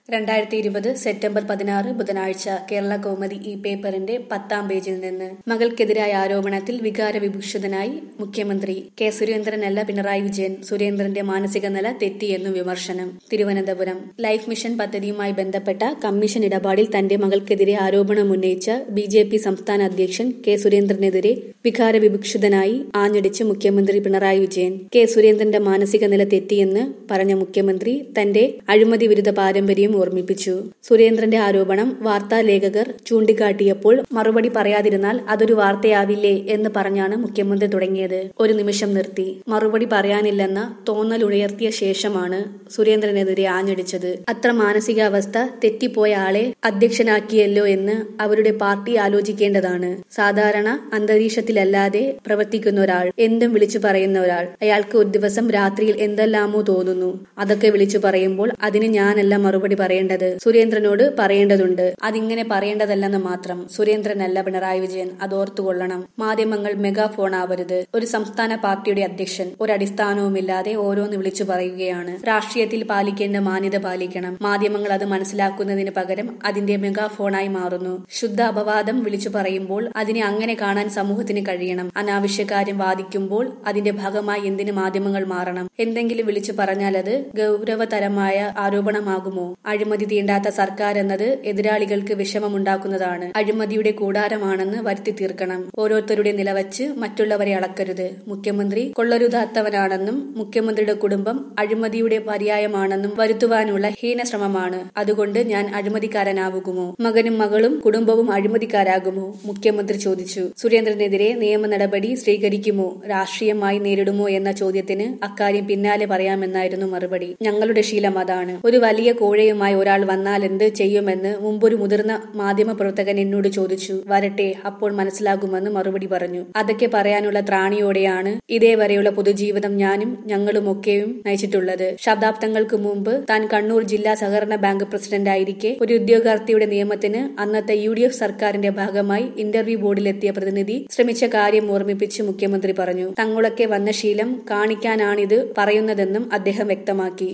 2020 September 16 ബുധനാഴ്ച കേരള കൗമുദി ഈ പേപ്പറിന്റെ 10-ാം പേജിൽ നിന്ന് മകൾക്കെതിരായ ആരോപണത്തിൽ വികാരവിഭൂഷിതനായി മുഖ്യമന്ത്രി കെ സുരേന്ദ്രനല്ല പിണറായി വിജയൻ, സുരേന്ദ്രന്റെ മാനസിക നില തെറ്റിയെന്നും വിമർശനം. തിരുവനന്തപുരം ലൈഫ് മിഷൻ പദ്ധതിയുമായി ബന്ധപ്പെട്ട കമ്മീഷൻ ഇടപാടിൽ തന്റെ മകൾക്കെതിരെ ആരോപണമുന്നയിച്ച ബി.ജെ.പി. സംസ്ഥാന അധ്യക്ഷൻ കെ സുരേന്ദ്രനെതിരെ വികാരവിഭൂഷിതനായി ആഞ്ഞടിച്ച് മുഖ്യമന്ത്രി പിണറായി വിജയൻ. കെ സുരേന്ദ്രന്റെ മാനസിക നില തെറ്റിയെന്ന് പറഞ്ഞ മുഖ്യമന്ത്രി തന്റെ അഴിമതി വിരുദ്ധ പാരമ്പര്യം ഓർമ്മിപ്പിച്ചു. സുരേന്ദ്രന്റെ ആരോപണം വാർത്താ ലേഖകർ ചൂണ്ടിക്കാട്ടിയപ്പോൾ മറുപടി പറയാതിരുന്നാൽ അതൊരു വാർത്തയാവില്ലേ എന്ന് പറഞ്ഞാണ് മുഖ്യമന്ത്രി തുടങ്ങിയത്. ഒരു നിമിഷം നിർത്തി. മറുപടി പറയാനില്ലെന്ന തോന്നലുയർത്തിയ ശേഷമാണ് സുരേന്ദ്രനെതിരെ ആഞ്ഞടിച്ചത്. അത്ര മാനസികാവസ്ഥ തെറ്റിപ്പോയ ആളെ അധ്യക്ഷനാക്കിയല്ലോ എന്ന് അവരുടെ പാർട്ടി ആലോചിക്കേണ്ടതാണ്. സാധാരണ അന്തരീക്ഷത്തിലല്ലാതെ പ്രവർത്തിക്കുന്ന ഒരാൾ, എന്തും വിളിച്ചു പറയുന്ന ഒരാൾ, അയാൾക്ക് ഒരു ദിവസം രാത്രിയിൽ എന്തെല്ലാമോ തോന്നുന്നു. അതൊക്കെ വിളിച്ചു പറയുമ്പോൾ അതിന് ഞാനല്ല മറുപടി പറയേണ്ടത്, സുരേന്ദ്രനോട് പറയേണ്ടതുണ്ട്. അതിങ്ങനെ പറയേണ്ടതല്ലെന്ന് മാത്രം. സുരേന്ദ്രനല്ല പിണറായി വിജയൻ, അതോർത്തുകൊള്ളണം. മാധ്യമങ്ങൾ മെഗാഫോൺ ആവരുത്. ഒരു സംസ്ഥാന പാർട്ടിയുടെ അധ്യക്ഷൻ ഒരടിസ്ഥാനവുമില്ലാതെ ഓരോന്ന് വിളിച്ചു പറയുകയാണ്. രാഷ്ട്രീയത്തിൽ പാലിക്കേണ്ട മാന്യത പാലിക്കണം. മാധ്യമങ്ങൾ അത് മനസ്സിലാക്കുന്നതിന് പകരം അതിന്റെ മെഗാഫോണായി മാറുന്നു. ശുദ്ധ അപവാദം വിളിച്ചു പറയുമ്പോൾ അതിനെ അങ്ങനെ കാണാൻ സമൂഹത്തിന് കഴിയണം. അനാവശ്യ കാര്യം വാദിക്കുമ്പോൾ അതിന്റെ ഭാഗമായി എന്തിന് മാധ്യമങ്ങൾ മാറണം? എന്തെങ്കിലും വിളിച്ചു പറഞ്ഞാൽ അത് ഗൗരവതരമായ ആരോപണമാകുമോ? അഴിമതി തീണ്ടാത്ത സർക്കാർ എന്നത് എതിരാളികൾക്ക് വിഷമമുണ്ടാക്കുന്നതാണ്. അഴിമതിയുടെ കൂടാരമാണെന്ന് വരുത്തി തീർക്കണം. ഓരോരുത്തരുടെ നിലവച്ച് മറ്റുള്ളവരെ അളക്കരുത്. മുഖ്യമന്ത്രി കൊള്ളരുതാത്തവനാണെന്നും മുഖ്യമന്ത്രിയുടെ കുടുംബം അഴിമതിയുടെ പര്യായമാണെന്നും വരുത്തുവാനുള്ള ഹീനശ്രമമാണ്. അതുകൊണ്ട് ഞാൻ അഴിമതിക്കാരനാവുമോ? മകനും മകളും കുടുംബവും അഴിമതിക്കാരാകുമോ? മുഖ്യമന്ത്രി ചോദിച്ചു. സുരേന്ദ്രനെതിരെ നിയമ നടപടി സ്വീകരിക്കുമോ, രാഷ്ട്രീയമായി നേരിടുമോ എന്ന ചോദ്യത്തിന് അക്കാര്യം പിന്നാലെ പറയാമെന്നായിരുന്നു മറുപടി. ഞങ്ങളുടെ ശീലം അതാണ്. ഒരു വലിയ കോഴയുമായി ഒരാൾ വന്നാൽ എന്ത് ചെയ്യുമെന്ന് മുമ്പൊരു മുതിർന്ന മാധ്യമപ്രവർത്തകൻ എന്നോട് ചോദിച്ചു. വരട്ടെ, അപ്പോൾ മനസ്സിലാകുമെന്ന് മറുപടി പറഞ്ഞു. അതൊക്കെ പറയാനുള്ള ത്രാണിയോടെയാണ് ഇതേവരെയുള്ള പൊതുജീവിതം ഞാനും ഞങ്ങളുമൊക്കെയും നയിച്ചിട്ടുള്ളത്. ശതാബ്ദങ്ങൾക്ക് മുമ്പ് താൻ കണ്ണൂർ ജില്ലാ സഹകരണ ബാങ്ക് പ്രസിഡന്റായിരിക്കെ ഒരു ഉദ്യോഗാർത്ഥിയുടെ നിയമനത്തിന് അന്നത്തെ UDF സർക്കാരിന്റെ ഭാഗമായി ഇന്റർവ്യൂ ബോർഡിലെത്തിയ പ്രതിനിധി ശ്രമിച്ച കാര്യം ഓർമ്മിപ്പിച്ച് മുഖ്യമന്ത്രി പറഞ്ഞു. തങ്ങളൊക്കെ വന്ന ശീലം കാണിക്കാനാണിത് പറയുന്നതെന്നും അദ്ദേഹം വ്യക്തമാക്കി.